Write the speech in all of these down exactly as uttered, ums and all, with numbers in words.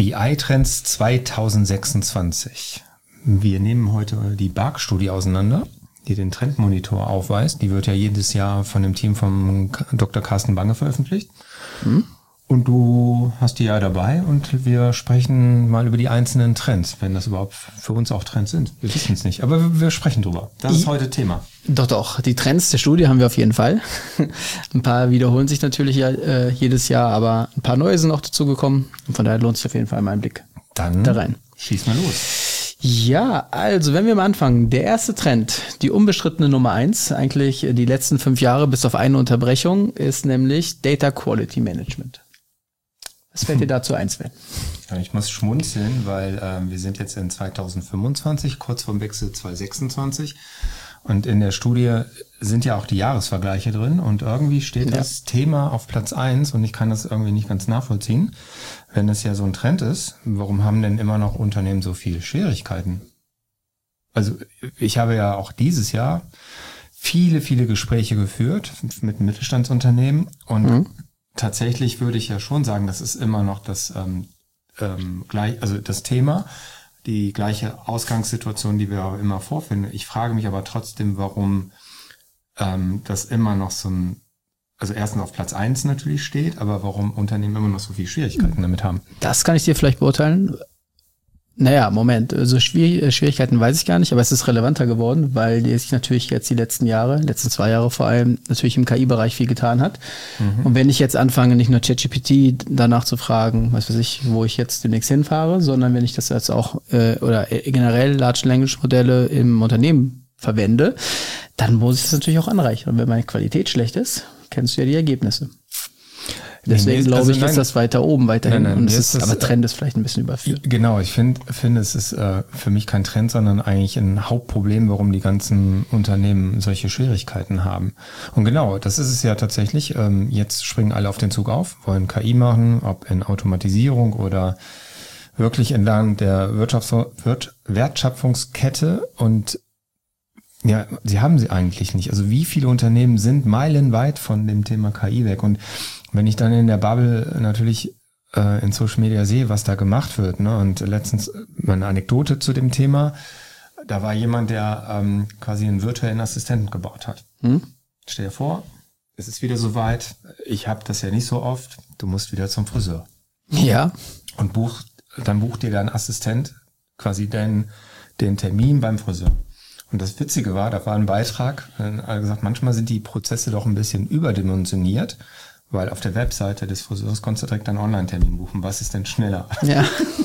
B I-Trends zwanzig sechsundzwanzig. Wir nehmen heute die B A G-Studie auseinander, die den Trendmonitor aufweist. Die wird ja jedes Jahr von dem Team von Doktor Carsten Bange veröffentlicht. Hm. Und du hast die ja dabei und wir sprechen mal über die einzelnen Trends, wenn das überhaupt für uns auch Trends sind. Wir wissen es nicht, aber wir sprechen drüber. Das ist heute Thema. Doch, doch. Die Trends der Studie haben wir auf jeden Fall. Ein paar wiederholen sich natürlich ja, äh, jedes Jahr, aber ein paar neue sind auch dazu gekommen. Und von daher lohnt sich auf jeden Fall mal ein Blick Dann da rein. Schieß mal los. Ja, also wenn wir mal anfangen. Der erste Trend, die unbestrittene Nummer eins, eigentlich die letzten fünf Jahre bis auf eine Unterbrechung, ist nämlich Data Quality Management. Was fällt dir dazu ein, Sven? Ja, ich muss schmunzeln, weil ähm, wir sind jetzt in zwanzig fünfundzwanzig, kurz vorm Wechsel zwanzig sechsundzwanzig. Und in der Studie sind ja auch die Jahresvergleiche drin. Und irgendwie steht ja. das Thema auf Platz eins und ich kann das irgendwie nicht ganz nachvollziehen. Wenn es ja so ein Trend ist, warum haben denn immer noch Unternehmen so viele Schwierigkeiten? Also ich habe ja auch dieses Jahr viele, viele Gespräche geführt mit Mittelstandsunternehmen und mhm. tatsächlich würde ich ja schon sagen, das ist immer noch das ähm, ähm, gleich, also das Thema, die gleiche Ausgangssituation, die wir auch immer vorfinden. Ich frage mich aber trotzdem, warum ähm, das immer noch so ein, also erstens auf Platz eins natürlich steht, aber warum Unternehmen immer noch so viele Schwierigkeiten damit haben. Das kann ich dir vielleicht beurteilen. Naja, Moment, also Schwierigkeiten weiß ich gar nicht, aber es ist relevanter geworden, weil die sich natürlich jetzt die letzten Jahre, letzten zwei Jahre vor allem, natürlich im K I-Bereich viel getan hat. Mhm. Und wenn ich jetzt anfange, nicht nur ChatGPT danach zu fragen, was weiß ich, wo ich jetzt demnächst hinfahre, sondern wenn ich das jetzt auch äh, oder generell Large Language Modelle im Unternehmen verwende, dann muss ich das natürlich auch anreichern. Und wenn meine Qualität schlecht ist, kennst du ja die Ergebnisse. Deswegen glaube also ich, nein, ist das weiter oben weiterhin. Nein, nein, und es ist, das, aber Trend ist vielleicht ein bisschen überführt. Genau, ich finde, finde es ist äh, für mich kein Trend, sondern eigentlich ein Hauptproblem, warum die ganzen Unternehmen solche Schwierigkeiten haben. Und genau, das ist es ja tatsächlich. Ähm, jetzt springen alle auf den Zug auf, wollen K I machen, ob in Automatisierung oder wirklich entlang der Wirtschafts- Wirt- Wertschöpfungskette. Und ja, sie haben sie eigentlich nicht. Also wie viele Unternehmen sind meilenweit von dem Thema K I weg? Und wenn ich dann in der Bubble natürlich äh, in Social Media sehe, was da gemacht wird, ne, und letztens eine Anekdote zu dem Thema, da war jemand, der ähm, quasi einen virtuellen Assistenten gebaut hat. Hm? Stell dir vor, es ist wieder soweit, ich habe das ja nicht so oft, du musst wieder zum Friseur. Ja. Und buch, dann bucht dir dein Assistent quasi den, den Termin beim Friseur. Und das Witzige war, da war ein Beitrag, äh, gesagt, manchmal sind die Prozesse doch ein bisschen überdimensioniert, weil auf der Webseite des Friseurs konntest du direkt einen Online-Termin buchen. Was ist denn schneller? Ja.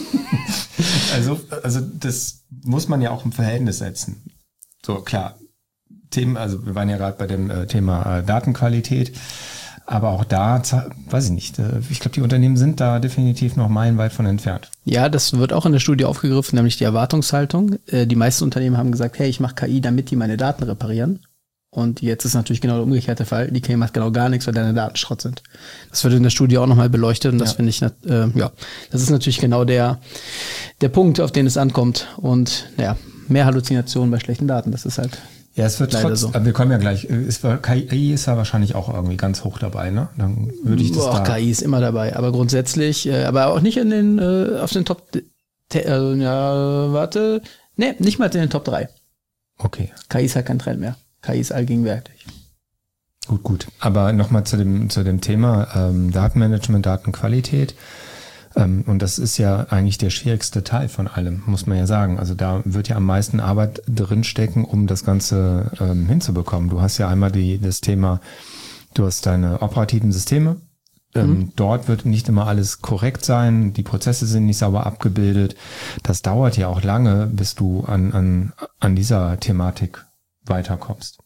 also, also das muss man ja auch im Verhältnis setzen. So, klar, Themen, also wir waren ja gerade bei dem äh, Thema äh, Datenqualität, aber auch da, weiß ich nicht, äh, ich glaube, die Unternehmen sind da definitiv noch meilenweit von entfernt. Ja, das wird auch in der Studie aufgegriffen, nämlich die Erwartungshaltung. Äh, die meisten Unternehmen haben gesagt, hey, ich mache K I, damit die meine Daten reparieren. Und jetzt ist natürlich genau der umgekehrte Fall. Die K I macht genau gar nichts, weil deine Daten Schrott sind. Das wird in der Studie auch nochmal beleuchtet und das ja. finde ich, äh, ja, das ist natürlich genau der der Punkt, auf den es ankommt. Und naja, mehr Halluzinationen bei schlechten Daten, das ist halt ja, es wird trotzdem, so. Aber wir kommen ja gleich, es war, K I ist ja wahrscheinlich auch irgendwie ganz hoch dabei, ne? Dann würde ich das Boah, da... K I ist immer dabei, aber grundsätzlich, äh, aber auch nicht in den, äh, auf den Top, äh, ja, warte, nee, nicht mal in den Top drei. Okay. K I ist halt kein Trend mehr. K I ist allgegenwärtig. Gut, gut. Aber nochmal zu dem zu dem Thema ähm, Datenmanagement, Datenqualität. Ähm, und das ist ja eigentlich der schwierigste Teil von allem, muss man ja sagen. Also da wird ja am meisten Arbeit drinstecken, um das Ganze ähm, hinzubekommen. Du hast ja einmal die das Thema, du hast deine operativen Systeme. Ähm, mhm. Dort wird nicht immer alles korrekt sein. Die Prozesse sind nicht sauber abgebildet. Das dauert ja auch lange, bis du an an an dieser Thematik weiterkommst.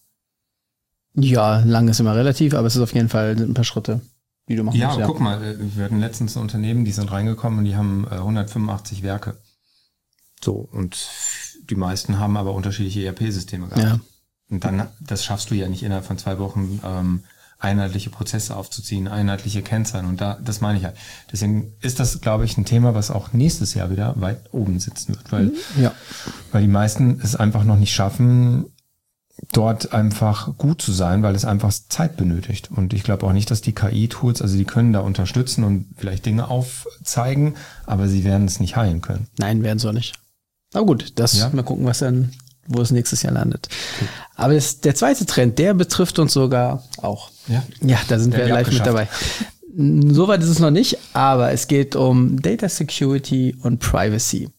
Ja, lang ist immer relativ, aber es ist auf jeden Fall ein paar Schritte, die du machen ja, musst. Ja, guck mal, wir hatten letztens ein Unternehmen, die sind reingekommen und die haben äh, hundertfünfundachtzig Werke. So, und die meisten haben aber unterschiedliche E R P-Systeme gehabt. Ja. Und dann, das schaffst du ja nicht innerhalb von zwei Wochen, ähm, einheitliche Prozesse aufzuziehen, einheitliche Kennzahlen. Und da, das meine ich halt. Deswegen ist das, glaube ich, ein Thema, was auch nächstes Jahr wieder weit oben sitzen wird, weil, ja. weil die meisten es einfach noch nicht schaffen, dort einfach gut zu sein, weil es einfach Zeit benötigt. Und ich glaube auch nicht, dass die K I-Tools, also die können da unterstützen und vielleicht Dinge aufzeigen, aber sie werden es nicht heilen können. Nein, werden sie auch nicht. Aber gut, das Ja. mal gucken, was dann, wo es nächstes Jahr landet. Okay. Aber das, der zweite Trend, der betrifft uns sogar auch. Ja, ja da sind der wir live mit dabei. Soweit ist es noch nicht, aber es geht um Data Security und Privacy.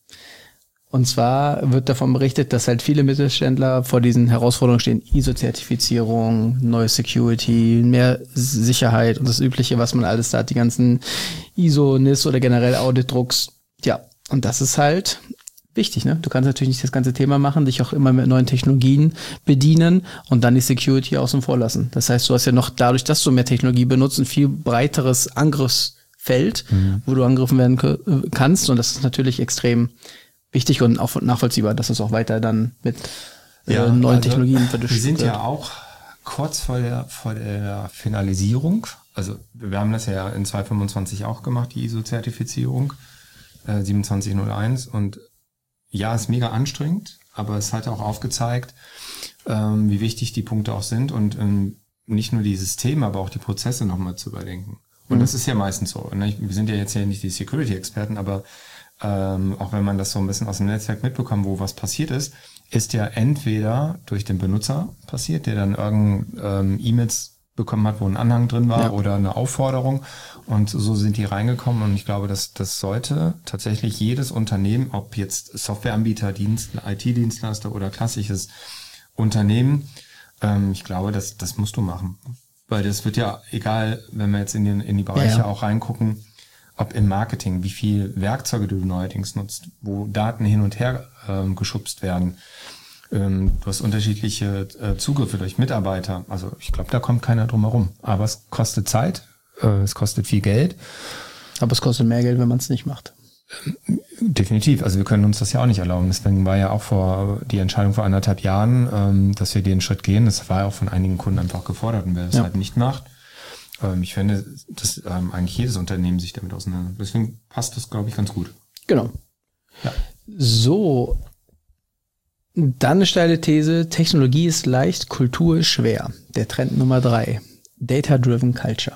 Und zwar wird davon berichtet, dass halt viele Mittelständler vor diesen Herausforderungen stehen. I S O-Zertifizierung, neue Security, mehr Sicherheit und das Übliche, was man alles da hat, die ganzen I S O, N I S oder generell Audit-Drucks. Ja, und das ist halt wichtig, ne? Du kannst natürlich nicht das ganze Thema machen, dich auch immer mit neuen Technologien bedienen und dann die Security außen vor lassen. Das heißt, du hast ja noch dadurch, dass du mehr Technologie benutzt, ein viel breiteres Angriffsfeld, mhm. wo du angegriffen werden kannst. Und das ist natürlich extrem wichtig und auch nachvollziehbar, dass es auch weiter dann mit ja, äh, neuen also Technologien Wir sind ja auch kurz vor der, vor der Finalisierung. Also wir haben das ja in zwei Punkt fünfundzwanzig auch gemacht, die I S O-Zertifizierung äh, siebenundzwanzig null eins. Und ja, ist mega anstrengend, aber es hat auch aufgezeigt, ähm, wie wichtig die Punkte auch sind und ähm, nicht nur die Systeme, aber auch die Prozesse nochmal zu überdenken. Und mhm. das ist ja meistens so. Ne? Wir sind ja jetzt ja nicht die Security-Experten, aber Ähm, auch wenn man das so ein bisschen aus dem Netzwerk mitbekommt, wo was passiert ist, ist ja entweder durch den Benutzer passiert, der dann irgend ähm, E-Mails bekommen hat, wo ein Anhang drin war ja. oder eine Aufforderung und so sind die reingekommen und ich glaube, dass das sollte tatsächlich jedes Unternehmen, ob jetzt Softwareanbieter, Dienst, I T-Dienstleister oder klassisches Unternehmen, ähm, ich glaube, das, das musst du machen. Weil das wird ja, egal, wenn wir jetzt in, den, in die Bereiche ja, ja. auch reingucken, ob im Marketing, wie viel Werkzeuge du neuerdings nutzt, wo Daten hin und her ähm, geschubst werden. Ähm, du hast unterschiedliche äh, Zugriffe durch Mitarbeiter. Also ich glaube, da kommt keiner drum herum. Aber es kostet Zeit, äh, es kostet viel Geld. Aber es kostet mehr Geld, wenn man es nicht macht. Ähm, definitiv. Also wir können uns das ja auch nicht erlauben. Deswegen war ja auch vor die Entscheidung vor anderthalb Jahren, ähm, dass wir den Schritt gehen. Das war ja auch von einigen Kunden einfach gefordert. Und wer das ja. halt nicht macht, ich finde, dass ähm, eigentlich jedes Unternehmen sich damit auseinander. Deswegen passt das, glaube ich, ganz gut. Genau. Ja. So, dann eine steile These. Technologie ist leicht, Kultur ist schwer. Der Trend Nummer drei. Data-driven Culture.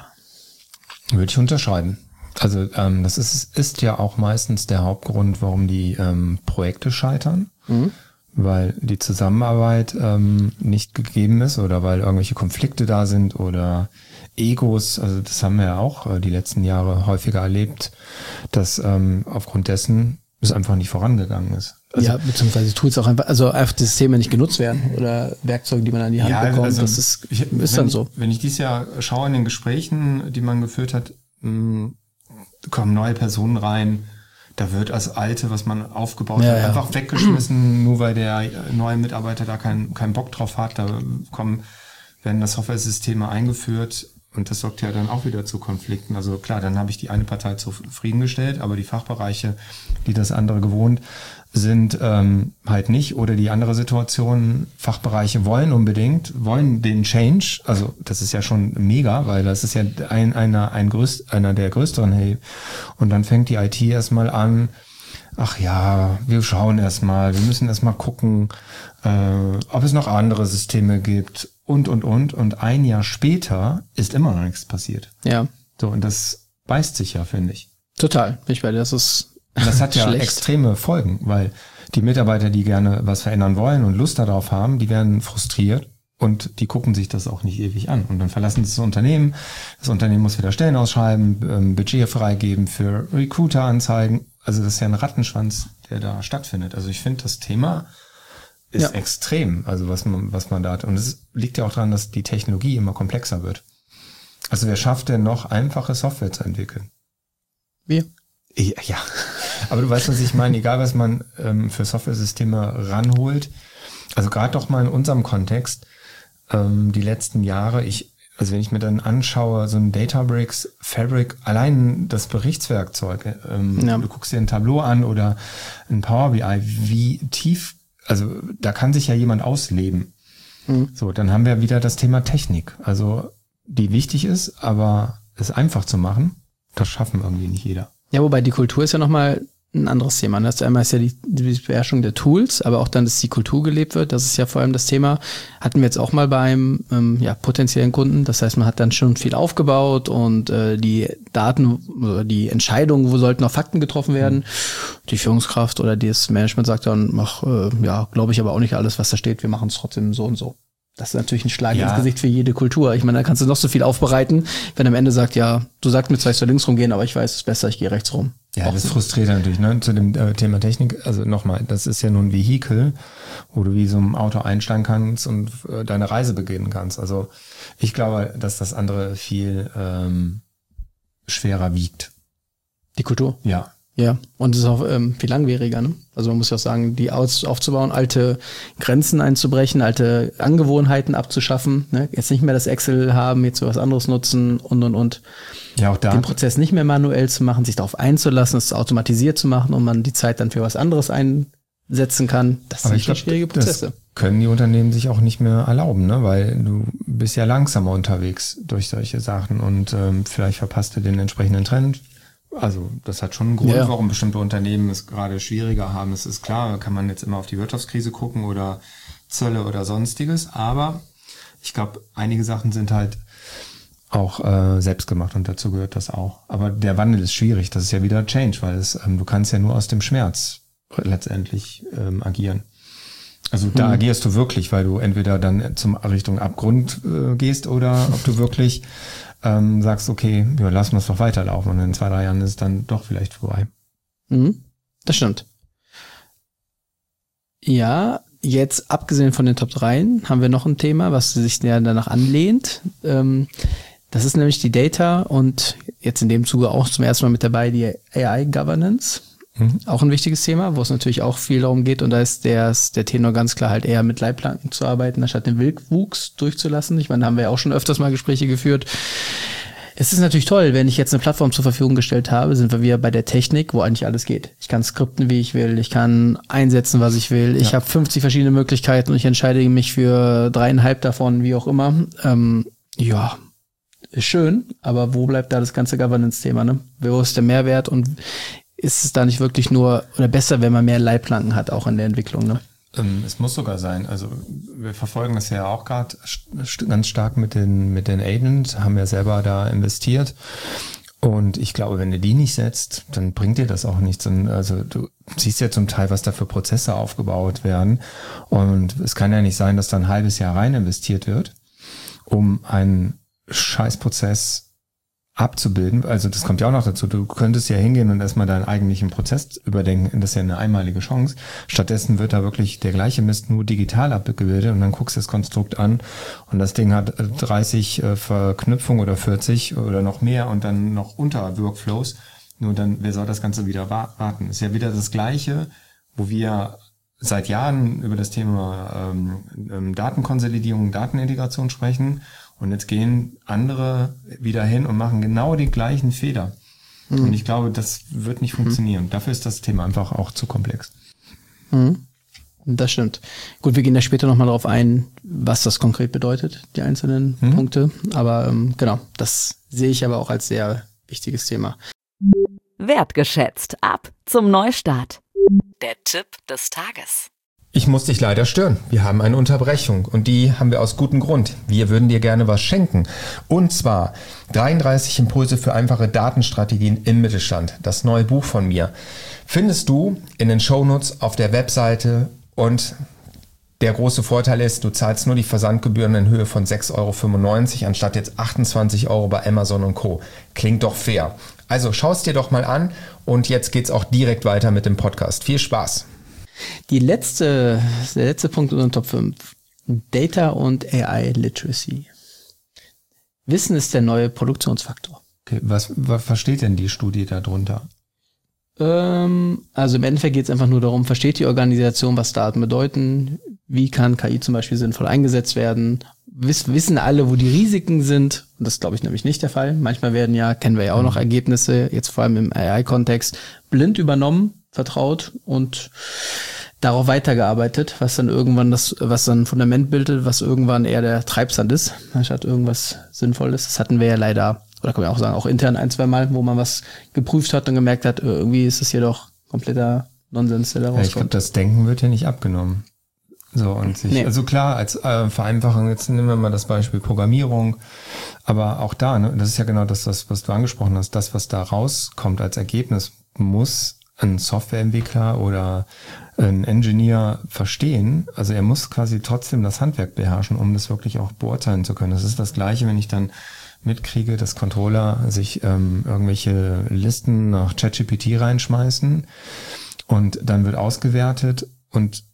Würde ich unterschreiben. Also ähm, das ist, ist ja auch meistens der Hauptgrund, warum die ähm, Projekte scheitern. Mhm. Weil die Zusammenarbeit ähm, nicht gegeben ist oder weil irgendwelche Konflikte da sind oder Egos, also das haben wir ja auch äh, die letzten Jahre häufiger erlebt, dass ähm, aufgrund dessen es einfach nicht vorangegangen ist. Also, ja, beziehungsweise Tools auch einfach, also einfach die Systeme nicht genutzt werden oder Werkzeuge, die man an die Hand ja, bekommt, also, das ist, ich, ist wenn, dann so. Wenn ich dieses Jahr schaue in den Gesprächen, die man geführt hat, mh, kommen neue Personen rein, da wird das Alte, was man aufgebaut ja, hat, ja. einfach weggeschmissen, nur weil der neue Mitarbeiter da keinen keinen Bock drauf hat. Da kommen, werden das Software-Systeme eingeführt und das sorgt ja dann auch wieder zu Konflikten. Also klar, dann habe ich die eine Partei zufriedengestellt, aber die Fachbereiche, die das andere gewohnt sind, ähm, halt nicht. Oder die andere Situation, Fachbereiche wollen unbedingt, wollen den Change. Also das ist ja schon mega, weil das ist ja ein, einer, ein größt, einer der größeren. Hey. Und dann fängt die I T erstmal an, ach ja, wir schauen erstmal, wir müssen erstmal gucken, äh, ob es noch andere Systeme gibt und, und, und. Und ein Jahr später ist immer noch nichts passiert. Ja. So, und das beißt sich ja, finde ich. Total. Ich meine, das ist Und das hat ja schlecht. extreme Folgen, weil die Mitarbeiter, die gerne was verändern wollen und Lust darauf haben, die werden frustriert und die gucken sich das auch nicht ewig an. Und dann verlassen sie das Unternehmen. Das Unternehmen muss wieder Stellen ausschreiben, ähm, Budget freigeben für Recruiter-Anzeigen. Also das ist ja ein Rattenschwanz, der da stattfindet. Also ich finde, das Thema ist ja. extrem, also was man, was man da hat. Und es liegt ja auch daran, dass die Technologie immer komplexer wird. Also wer schafft denn noch, einfache Software zu entwickeln? Wir. Ja, ja, aber du weißt, was ich meine, egal was man ähm, für Software-Systeme ranholt, also gerade doch mal in unserem Kontext, ähm, die letzten Jahre, ich, also wenn ich mir dann anschaue, so ein Databricks, Fabric, allein das Berichtswerkzeug, ähm, ja. du guckst dir ein Tableau an oder ein Power B I, wie tief, also da kann sich ja jemand ausleben. Mhm. So, dann haben wir wieder das Thema Technik, also die wichtig ist, aber es einfach zu machen, das schaffen irgendwie nicht jeder. Ja, wobei die Kultur ist ja nochmal ein anderes Thema. Das einmal ist ja die, die Beherrschung der Tools, aber auch dann, dass die Kultur gelebt wird. Das ist ja vor allem das Thema. Hatten wir jetzt auch mal bei einem ähm, ja, potenziellen Kunden. Das heißt, man hat dann schon viel aufgebaut und äh, die Daten oder die Entscheidungen, wo sollten auch Fakten getroffen werden. Mhm. Die Führungskraft oder das Management sagt dann, mach, äh, ja, glaube ich aber auch nicht alles, was da steht. Wir machen es trotzdem so und so. Das ist natürlich ein Schlag ja. ins Gesicht für jede Kultur. Ich meine, da kannst du noch so viel aufbereiten, wenn am Ende sagt, ja, du sagst mir zwar, ich soll links rumgehen, aber ich weiß, es ist besser, ich gehe rechts rum. Ja, auch das frustriert natürlich, ne? Zu dem äh, Thema Technik. Also nochmal, das ist ja nur ein Vehikel, wo du wie so ein Auto einsteigen kannst und äh, deine Reise beginnen kannst. Also ich glaube, dass das andere viel ähm, schwerer wiegt. Die Kultur? Ja. Ja, und es ist auch ähm, viel langwieriger, ne? Also man muss ja auch sagen, die aus, aufzubauen, alte Grenzen einzubrechen, alte Angewohnheiten abzuschaffen, ne? Jetzt nicht mehr das Excel haben, jetzt was anderes nutzen und und und. Ja, auch da. Den Prozess nicht mehr manuell zu machen, sich darauf einzulassen, es automatisiert zu machen und man die Zeit dann für was anderes einsetzen kann. Das sind schon schwierige Prozesse. Das können die Unternehmen sich auch nicht mehr erlauben, ne? Weil du bist ja langsamer unterwegs durch solche Sachen und ähm, vielleicht verpasst du den entsprechenden Trend. Also das hat schon einen Grund, ja. warum bestimmte Unternehmen es gerade schwieriger haben. Es ist klar, kann man jetzt immer auf die Wirtschaftskrise gucken oder Zölle oder sonstiges, aber ich glaube, einige Sachen sind halt auch äh, selbst gemacht und dazu gehört das auch. Aber der Wandel ist schwierig, das ist ja wieder Change, weil es, ähm, du kannst ja nur aus dem Schmerz letztendlich ähm, agieren. Also da mhm. agierst du wirklich, weil du entweder dann zum Richtung Abgrund äh, gehst oder ob du wirklich ähm, sagst, okay, ja, lassen wir es doch weiterlaufen und in zwei, drei Jahren ist es dann doch vielleicht vorbei. Mhm. Das stimmt. Ja, jetzt abgesehen von den Top drei haben wir noch ein Thema, was sich ja danach anlehnt. Ähm, das ist nämlich die Data und jetzt in dem Zuge auch zum ersten Mal mit dabei die A I-Governance. Mhm. Auch ein wichtiges Thema, wo es natürlich auch viel darum geht und da ist der, der Tenor ganz klar halt eher mit Leitplanken zu arbeiten, anstatt den Wildwuchs durchzulassen. Ich meine, da haben wir ja auch schon öfters mal Gespräche geführt. Es ist natürlich toll, wenn ich jetzt eine Plattform zur Verfügung gestellt habe, sind wir wieder bei der Technik, wo eigentlich alles geht. Ich kann skripten, wie ich will, ich kann einsetzen, was ich will. Ich ja. habe fünfzig verschiedene Möglichkeiten und ich entscheide mich für dreieinhalb davon, wie auch immer. Ähm, ja, ist schön, aber wo bleibt da das ganze Governance-Thema, ne? Wo ist der Mehrwert und ist es da nicht wirklich nur, oder besser, wenn man mehr Leitplanken hat, auch in der Entwicklung, ne? Es muss sogar sein. Also wir verfolgen das ja auch gerade ganz stark mit den mit den Agents, haben ja selber da investiert. Und ich glaube, wenn du die nicht setzt, dann bringt dir das auch nichts. Also du siehst ja zum Teil, was da für Prozesse aufgebaut werden. Und es kann ja nicht sein, dass da ein halbes Jahr rein investiert wird, um einen Scheißprozess abzubilden. Also das kommt ja auch noch dazu. Du könntest ja hingehen und erstmal deinen eigentlichen Prozess überdenken. Das ist ja eine einmalige Chance. Stattdessen wird da wirklich der gleiche Mist nur digital abgebildet und dann guckst du das Konstrukt an und das Ding hat dreißig äh, Verknüpfungen oder vierzig oder noch mehr und dann noch Unter-Workflows. Nur dann, wer soll das Ganze wieder warten? Ist ja wieder das Gleiche, wo wir seit Jahren über das Thema ähm, Datenkonsolidierung, Datenintegration sprechen. Und jetzt gehen andere wieder hin und machen genau die gleichen Fehler. Mhm. Und ich glaube, das wird nicht funktionieren. Mhm. Dafür ist das Thema einfach auch zu komplex. Mhm. Das stimmt. Gut, wir gehen da später nochmal drauf ein, was das konkret bedeutet, die einzelnen mhm. Punkte. Aber ähm, genau, das sehe ich aber auch als sehr wichtiges Thema. Wertgeschätzt. Ab zum Neustart. Der Tipp des Tages. Ich muss dich leider stören. Wir haben eine Unterbrechung und die haben wir aus gutem Grund. Wir würden dir gerne was schenken. Und zwar dreiunddreißig Impulse für einfache Datenstrategien im Mittelstand. Das neue Buch von mir. Findest du in den Shownotes auf der Webseite und der große Vorteil ist, du zahlst nur die Versandgebühren in Höhe von sechs Euro fünfundneunzig anstatt jetzt achtundzwanzig Euro bei Amazon und Co. Klingt doch fair. Also schau es dir doch mal an und jetzt geht's auch direkt weiter mit dem Podcast. Viel Spaß! Die letzte, der letzte Punkt in unserem Top fünf. Data und A I Literacy. Wissen ist der neue Produktionsfaktor. Okay, was, was versteht denn die Studie darunter? Ähm, also im Endeffekt geht es einfach nur darum, versteht die Organisation, was Daten bedeuten? Wie kann K I zum Beispiel sinnvoll eingesetzt werden? Wiss, wissen alle, wo die Risiken sind? Und das ist, glaube ich, nämlich nicht der Fall. Manchmal werden ja, kennen wir ja auch noch Ergebnisse, jetzt vor allem im A I-Kontext, blind übernommen, vertraut und darauf weitergearbeitet, was dann irgendwann das, was dann Fundament bildet, was irgendwann eher der Treibsand ist, anstatt irgendwas Sinnvolles. Das hatten wir ja leider, oder kann man auch sagen, auch intern ein, zwei Mal, wo man was geprüft hat und gemerkt hat, irgendwie ist es hier doch kompletter Nonsens, der da rauskommt. Ja, ich glaube, das Denken wird ja nicht abgenommen. So, und sich, nee. Also klar, als äh, Vereinfachung, jetzt nehmen wir mal das Beispiel Programmierung, aber auch da, ne, das ist ja genau das, das, was du angesprochen hast, das, was da rauskommt als Ergebnis, muss ein Softwareentwickler oder ein Engineer verstehen. Also er muss quasi trotzdem das Handwerk beherrschen, um das wirklich auch beurteilen zu können. Das ist das Gleiche, wenn ich dann mitkriege, dass Controller sich ähm, irgendwelche Listen nach ChatGPT reinschmeißen und dann wird ausgewertet und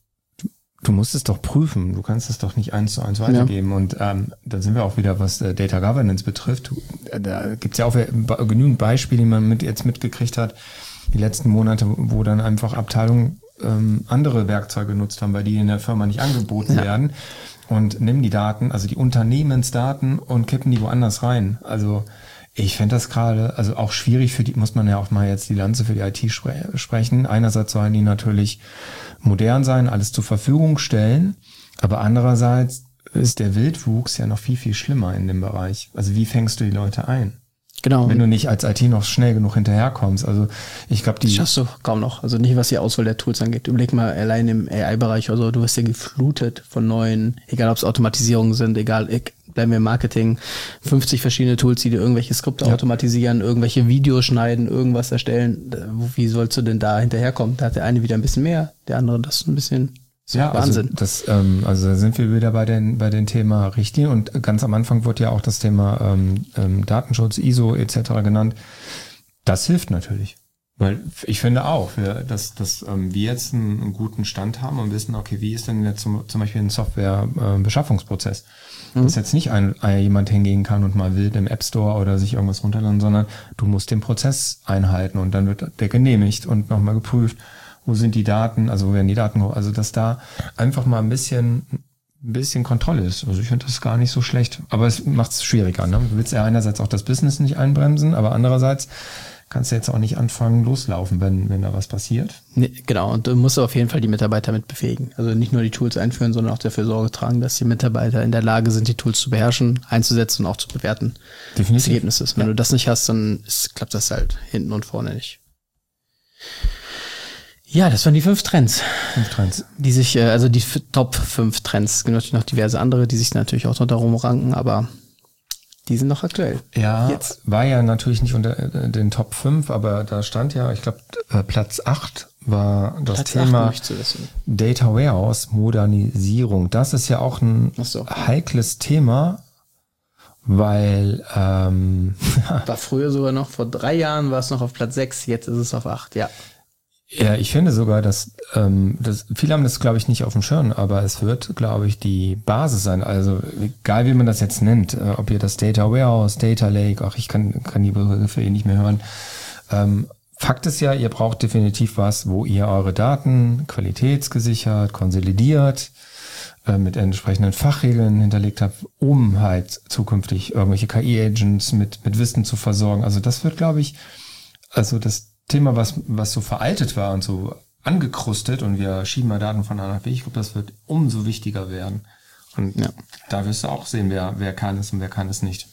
du musst es doch prüfen. Du kannst es doch nicht eins zu eins weitergeben. Ja. Und ähm, da sind wir auch wieder, was äh, Data Governance betrifft. Da gibt's ja auch genügend Beispiele, die man mit jetzt mitgekriegt hat, die letzten Monate, wo dann einfach Abteilungen ähm, andere Werkzeuge genutzt haben, weil die in der Firma nicht angeboten ja. werden und nehmen die Daten, also die Unternehmensdaten und kippen die woanders rein. Also ich finde das gerade, also auch schwierig für die, muss man ja auch mal jetzt die Lanze für die I T spre- sprechen. Einerseits sollen die natürlich modern sein, alles zur Verfügung stellen, aber andererseits ist der Wildwuchs ja noch viel, viel schlimmer in dem Bereich. Also wie fängst du die Leute ein? Genau. Wenn du nicht als I T noch schnell genug hinterherkommst. Also ich glaube, die... Das schaffst du kaum noch. Also nicht, was die Auswahl der Tools angeht. Überleg mal, allein im A I-Bereich oder so, du wirst ja geflutet von neuen, egal ob es Automatisierungen sind, egal, bleiben wir im Marketing, fünfzig verschiedene Tools, die dir irgendwelche Skripte ja. automatisieren, irgendwelche Videos schneiden, irgendwas erstellen. Wie sollst du denn da hinterherkommen? Da hat der eine wieder ein bisschen mehr, der andere das ein bisschen... Ja, Wahnsinn. Also das, ähm, also da sind wir wieder bei den bei den Thema Richtlinien und ganz am Anfang wurde ja auch das Thema ähm, ähm, Datenschutz, I S O et cetera genannt. Das hilft natürlich, weil ich finde auch, wir, dass dass ähm, wir jetzt einen, einen guten Stand haben und wissen, okay, wie ist denn jetzt zum, zum Beispiel ein Software-Beschaffungsprozess, mhm. dass jetzt nicht ein, ein jemand hingehen kann und mal wild im App Store oder sich irgendwas runterladen, sondern du musst den Prozess einhalten und dann wird der genehmigt und nochmal geprüft. Wo sind die Daten, also wo werden die Daten, also dass da einfach mal ein bisschen, ein bisschen Kontrolle ist. Also ich finde das gar nicht so schlecht, aber es macht es schwieriger. Ne? Du willst ja einerseits auch das Business nicht einbremsen, aber andererseits kannst du jetzt auch nicht anfangen loslaufen, wenn, wenn da was passiert. Nee, genau, und du musst auf jeden Fall die Mitarbeiter mit befähigen. Also nicht nur die Tools einführen, sondern auch dafür Sorge tragen, dass die Mitarbeiter in der Lage sind, die Tools zu beherrschen, einzusetzen und auch zu bewerten. Definitiv. Das Ergebnis ist. Wenn ja. du das nicht hast, dann ist, klappt das halt hinten und vorne nicht. Ja, das waren die fünf Trends. Fünf Trends. Die sich, äh, also die f- Top fünf Trends. Es gibt natürlich noch diverse andere, die sich natürlich auch noch darum ranken, aber die sind noch aktuell. Ja, jetzt war ja natürlich nicht unter äh, den Top fünf, aber da stand ja, ich glaube, äh, Platz acht war das Platz Thema Data Warehouse Modernisierung. Das ist ja auch ein so. heikles Thema, weil ähm, war früher sogar noch, vor drei Jahren war es noch auf Platz sechs, jetzt ist es auf acht, ja. Ja, ich finde sogar, dass, ähm, das, viele haben das, glaube ich, nicht auf dem Schirm, aber es wird, glaube ich, die Basis sein. Also egal, wie man das jetzt nennt, äh, ob ihr das Data Warehouse, Data Lake, ach, ich kann, kann die Begriffe eh nicht mehr hören. Ähm, Fakt ist ja, ihr braucht definitiv was, wo ihr eure Daten qualitätsgesichert, konsolidiert, äh, mit entsprechenden Fachregeln hinterlegt habt, um halt zukünftig irgendwelche K I-Agents mit, mit Wissen zu versorgen. Also das wird, glaube ich, also das Thema, was was so veraltet war und so angekrustet und wir schieben mal Daten von A nach B, ich glaube, das wird umso wichtiger werden. Und ja. da wirst du auch sehen, wer wer kann es und wer kann es nicht.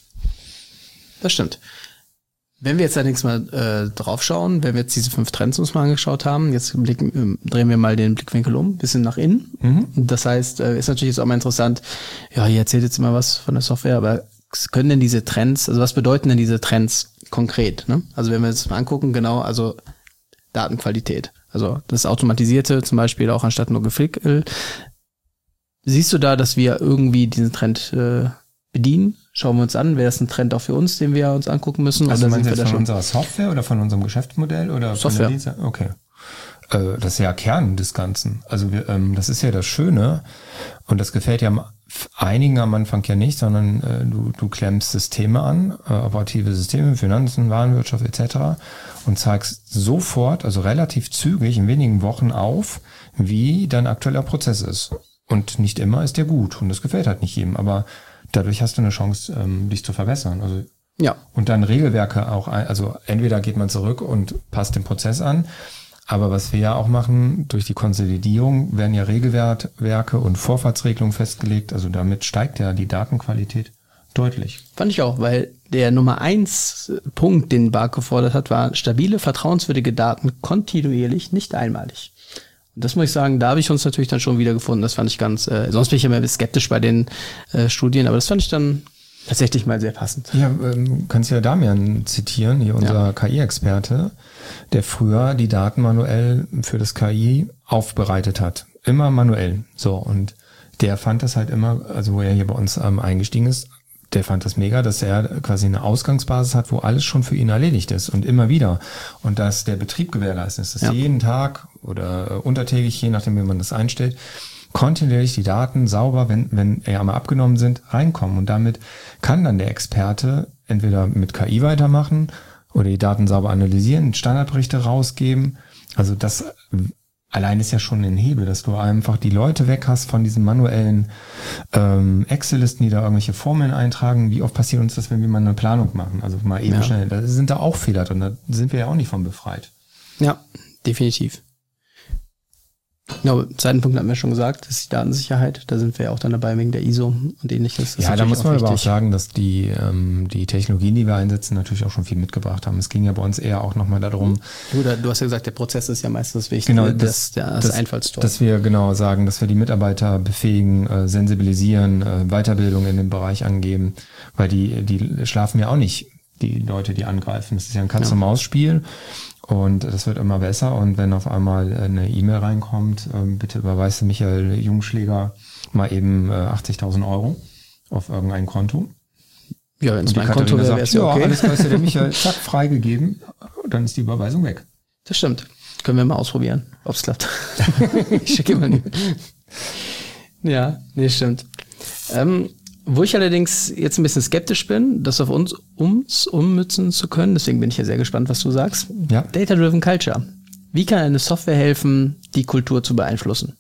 Das stimmt. Wenn wir jetzt allerdings mal äh, draufschauen, wenn wir jetzt diese fünf Trends uns mal angeschaut haben, jetzt blicken, äh, drehen wir mal den Blickwinkel um, bisschen nach innen. Mhm. Das heißt, äh, ist natürlich jetzt auch mal interessant, ja, ihr erzählt jetzt immer was von der Software, aber was können denn diese Trends, also was bedeuten denn diese Trends konkret? Ne? Also wenn wir uns mal angucken, genau, also Datenqualität, also das Automatisierte zum Beispiel auch anstatt nur Geflickel. Siehst du da, dass wir irgendwie diesen Trend äh, bedienen? Schauen wir uns an, wäre das ein Trend auch für uns, den wir uns angucken müssen? Also oder sind wir da von schon unserer Software oder von unserem Geschäftsmodell oder Software? Von der okay. Äh, das ist ja Kern des Ganzen. Also wir, ähm, das ist ja das Schöne und das gefällt ja einigen am Anfang ja nicht, sondern äh, du, du klemmst Systeme an, äh, operative Systeme, Finanzen, Warenwirtschaft et cetera und zeigst sofort, also relativ zügig, in wenigen Wochen auf, wie dein aktueller Prozess ist. Und nicht immer ist der gut und das gefällt halt nicht jedem, aber dadurch hast du eine Chance, ähm, dich zu verbessern. Also ja. Und dann Regelwerke auch, ein, also entweder geht man zurück und passt den Prozess an, aber was wir ja auch machen, durch die Konsolidierung werden ja Regelwerke und Vorfahrtsregelungen festgelegt, also damit steigt ja die Datenqualität Deutlich. Fand ich auch, weil der Nummer eins Punkt, den Bark gefordert hat, war stabile, vertrauenswürdige Daten kontinuierlich, nicht einmalig. Und das muss ich sagen, da habe ich uns natürlich dann schon wieder gefunden. Das fand ich ganz, äh, sonst bin ich ja immer skeptisch bei den äh, Studien, aber das fand ich dann tatsächlich mal sehr passend. Ja, ähm, kannst ja Damian zitieren, hier unser ja. K I-Experte, der früher die Daten manuell für das K I aufbereitet hat. Immer manuell. So, und der fand das halt immer, also wo er hier bei uns ähm, eingestiegen ist, der fand das mega, dass er quasi eine Ausgangsbasis hat, wo alles schon für ihn erledigt ist und immer wieder. Und dass der Betrieb gewährleistet ist, dass ja. jeden Tag oder untertägig, je nachdem, wie man das einstellt, kontinuierlich die Daten sauber, wenn, wenn er einmal abgenommen sind, reinkommen. Und damit kann dann der Experte entweder mit K I weitermachen oder die Daten sauber analysieren, Standardberichte rausgeben. Also das allein ist ja schon ein Hebel, dass du einfach die Leute weg hast von diesen manuellen ähm, Excel-Listen, die da irgendwelche Formeln eintragen. Wie oft passiert uns das, wenn wir mal eine Planung machen? Also mal eben ja. schnell. Da sind da auch Fehler drin, da sind wir ja auch nicht von befreit. Ja, definitiv. Genau, zweiten Punkt hatten wir schon gesagt, das ist die Datensicherheit. Da sind wir ja auch dann dabei wegen der I S O und ähnliches. Ja, da muss man aber auch sagen, dass die ähm, die Technologien, die wir einsetzen, natürlich auch schon viel mitgebracht haben. Es ging ja bei uns eher auch nochmal darum. Du, du hast ja gesagt, der Prozess ist ja meistens wichtig. Genau, das, das, das, das Einfallstor. Dass wir genau sagen, dass wir die Mitarbeiter befähigen, äh, sensibilisieren, äh, Weiterbildung in dem Bereich angeben, weil die die schlafen ja auch nicht, die Leute, die angreifen. Das ist ja ein Katz-und-Maus-Spiel. Und das wird immer besser. Und wenn auf einmal eine E-Mail reinkommt, ähm, bitte überweist Michael Jungschläger mal eben äh, achtzigtausend Euro auf irgendein Konto. Ja, wenn es mein Konto wäre, wäre es ja okay. Ja, alles weiß ja der Michael, zack, freigegeben. Dann ist die Überweisung weg. Das stimmt. Können wir mal ausprobieren, ob es klappt. Ich schicke immer nie. Ja, nee, stimmt. Ähm, Wo ich allerdings jetzt ein bisschen skeptisch bin, das auf uns, uns ummützen zu können, deswegen bin ich ja sehr gespannt, was du sagst. Ja. Data-Driven Culture. Wie kann eine Software helfen, die Kultur zu beeinflussen?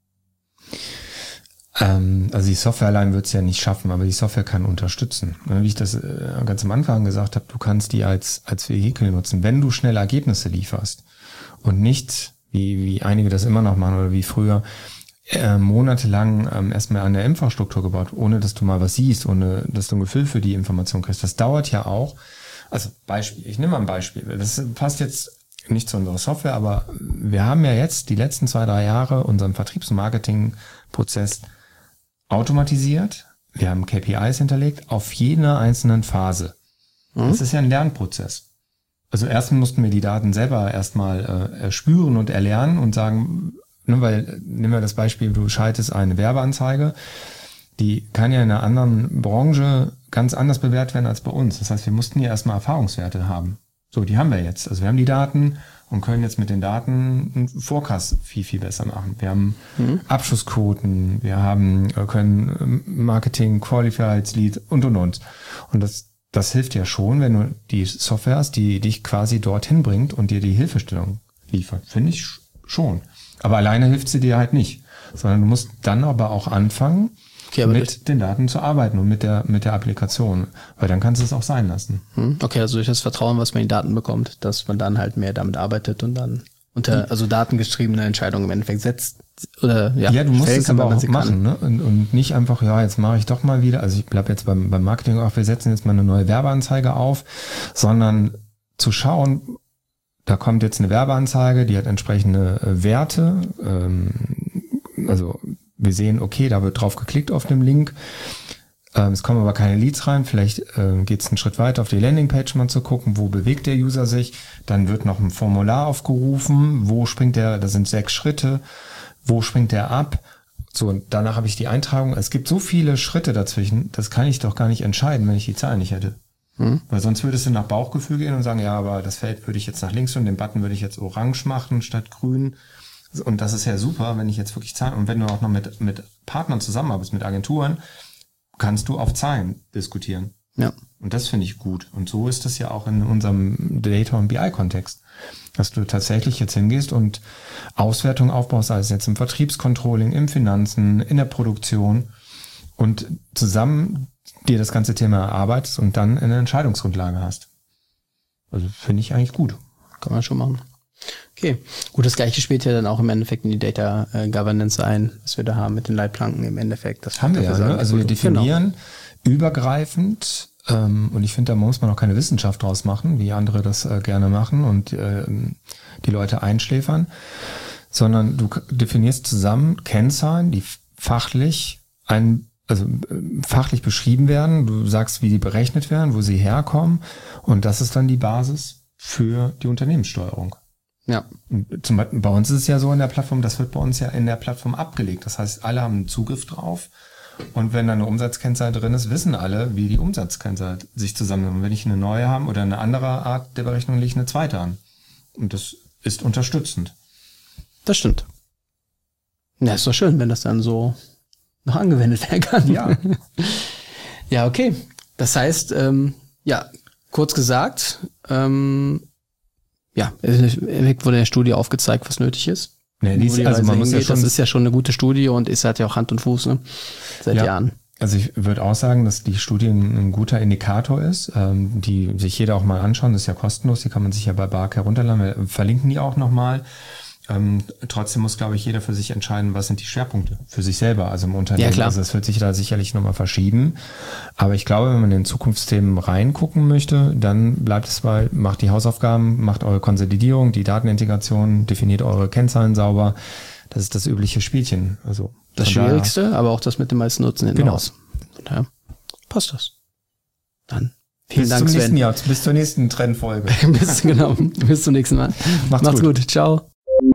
Ähm, also die Software allein wird es ja nicht schaffen, aber die Software kann unterstützen. Wie ich das äh, ganz am Anfang gesagt habe, du kannst die als, als Vehikel nutzen, wenn du schnelle Ergebnisse lieferst und nicht, wie, wie einige das immer noch machen oder wie früher, Äh, monatelang ähm, erstmal an der Infrastruktur gebaut, ohne dass du mal was siehst, ohne dass du ein Gefühl für die Information kriegst. Das dauert ja auch. Also Beispiel, ich nehme mal ein Beispiel. Das passt jetzt nicht zu unserer Software, aber wir haben ja jetzt die letzten zwei, drei Jahre unseren Vertriebs- und Marketingprozess automatisiert. Wir haben K P Is hinterlegt auf jeder einzelnen Phase. Mhm. Das ist ja ein Lernprozess. Also erstmal mussten wir die Daten selber erstmal äh, erspüren und erlernen und sagen, ne, weil, nehmen wir das Beispiel, du schaltest eine Werbeanzeige, die kann ja in einer anderen Branche ganz anders bewertet werden als bei uns. Das heißt, wir mussten ja erstmal Erfahrungswerte haben. So, die haben wir jetzt. Also wir haben die Daten und können jetzt mit den Daten einen Forecast viel, viel besser machen. Wir haben mhm. Abschlussquoten, wir haben, können Marketing, Qualified Lead und, und, und. Und das, das hilft ja schon, wenn du die Software hast, die dich quasi dorthin bringt und dir die Hilfestellung liefert. Finde ich schon. Aber alleine hilft sie dir halt nicht, sondern du musst dann aber auch anfangen, okay, mit den Daten zu arbeiten und mit der mit der Applikation, weil dann kannst du es auch sein lassen. Okay, also durch das Vertrauen, was man in die Daten bekommt, dass man dann halt mehr damit arbeitet und dann unter also datengetriebene Entscheidungen im Endeffekt setzt oder ja. Ja, du musst es aber auch machen, ne? Und, und nicht einfach, ja, jetzt mache ich doch mal wieder. Also ich bleib jetzt beim beim Marketing auch, wir setzen jetzt mal eine neue Werbeanzeige auf, sondern zu schauen. Da kommt jetzt eine Werbeanzeige, die hat entsprechende Werte. Also wir sehen, okay, da wird drauf geklickt auf dem Link. Es kommen aber keine Leads rein. Vielleicht geht es einen Schritt weiter auf die Landingpage mal zu gucken, wo bewegt der User sich. Dann wird noch ein Formular aufgerufen. Wo springt der? Das sind sechs Schritte. Wo springt der ab? So, und danach habe ich die Eintragung. Es gibt so viele Schritte dazwischen. Das kann ich doch gar nicht entscheiden, wenn ich die Zahlen nicht hätte. Hm. Weil sonst würdest du nach Bauchgefühl gehen und sagen, ja, aber das Feld würde ich jetzt nach links und den Button würde ich jetzt orange machen statt grün. Und das ist ja super, wenn ich jetzt wirklich Zahlen, und wenn du auch noch mit, mit Partnern zusammenarbeitest, mit Agenturen, kannst du auf Zahlen diskutieren. Ja. Und das finde ich gut. Und so ist das ja auch in unserem Data- und B I-Kontext. Dass du tatsächlich jetzt hingehst und Auswertung aufbaust, sei es jetzt im Vertriebscontrolling, im Finanzen, in der Produktion und zusammen dir das ganze Thema erarbeitest und dann eine Entscheidungsgrundlage hast. Also finde ich eigentlich gut. Kann man schon machen. Okay, gut, das Gleiche spielt ja dann auch im Endeffekt in die Data äh, Governance ein, was wir da haben mit den Leitplanken im Endeffekt. Das haben wir ja, sagen, ne? Also wir definieren genau. übergreifend, ähm, und ich finde, da muss man auch keine Wissenschaft draus machen, wie andere das äh, gerne machen und äh, die Leute einschläfern, sondern du definierst zusammen Kennzahlen, die fachlich ein also fachlich beschrieben werden. Du sagst, wie die berechnet werden, wo sie herkommen, und das ist dann die Basis für die Unternehmenssteuerung. Ja. Zum Beispiel bei uns ist es ja so in der Plattform, das wird bei uns ja in der Plattform abgelegt. Das heißt, alle haben Zugriff drauf. Und wenn da eine Umsatzkennzahl drin ist, wissen alle, wie die Umsatzkennzahl sich zusammensetzt. Und wenn ich eine neue habe oder eine andere Art der Berechnung, lege ich eine zweite an. Und das ist unterstützend. Das stimmt. Ja, ist doch schön, wenn das dann so noch angewendet werden kann. Ja. Ja, okay. Das heißt, ähm, ja, kurz gesagt, ähm, ja, es wurde in der Studie aufgezeigt, was nötig ist. Nee, die ist, also man muss ja schon, das ist ja schon eine gute Studie und ist halt ja auch Hand und Fuß, ne? Seit ja. Jahren. Also ich würde auch sagen, dass die Studie ein guter Indikator ist, ähm, die sich jeder auch mal anschauen. Das ist ja kostenlos, die kann man sich ja bei Bark herunterladen. Wir verlinken die auch nochmal. Ähm, trotzdem muss, glaube ich, jeder für sich entscheiden, was sind die Schwerpunkte für sich selber, also im Unternehmen. Ja, klar. Also es wird sich da sicherlich nochmal verschieben. Aber ich glaube, wenn man in Zukunftsthemen reingucken möchte, dann bleibt es bei, macht die Hausaufgaben, macht eure Konsolidierung, die Datenintegration, definiert eure Kennzahlen sauber. Das ist das übliche Spielchen. Also das Schwierigste, aber auch das mit dem meisten Nutzen hinten genau. raus. Von daher passt das. Dann vielen bis Dank, zum Sven. nächsten Jahr, bis zur nächsten Trendfolge. bis, genau, bis zum nächsten Mal. Macht's, Macht's gut. gut. Ciao.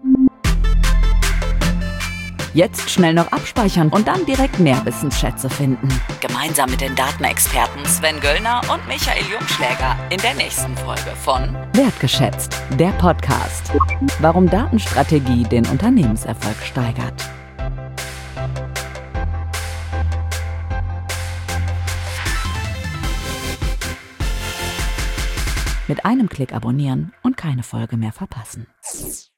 Jetzt schnell noch abspeichern und dann direkt mehr Wissensschätze finden. Gemeinsam mit den Datenexperten Sven Göllner und Michael Jungschläger in der nächsten Folge von Wertgeschätzt, der Podcast. Warum Datenstrategie den Unternehmenserfolg steigert. Mit einem Klick abonnieren und keine Folge mehr verpassen.